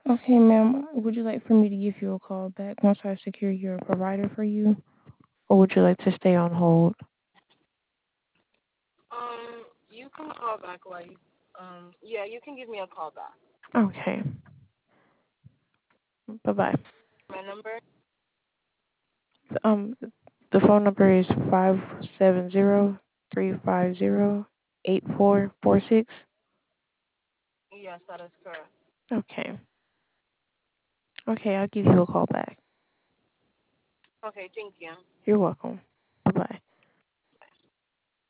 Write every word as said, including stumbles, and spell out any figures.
Okay, ma'am. Would you like for me to give you a call back once I secure your provider for you, or would you like to stay on hold? Um, you can call back while you, um, yeah, you can give me a call back. Okay. Bye bye. My number? Um, the phone number is five seven zero three five zero eight four four six. Yes, that is correct. Okay. Okay, I'll give you a call back. Okay, thank you. You're welcome. Bye bye.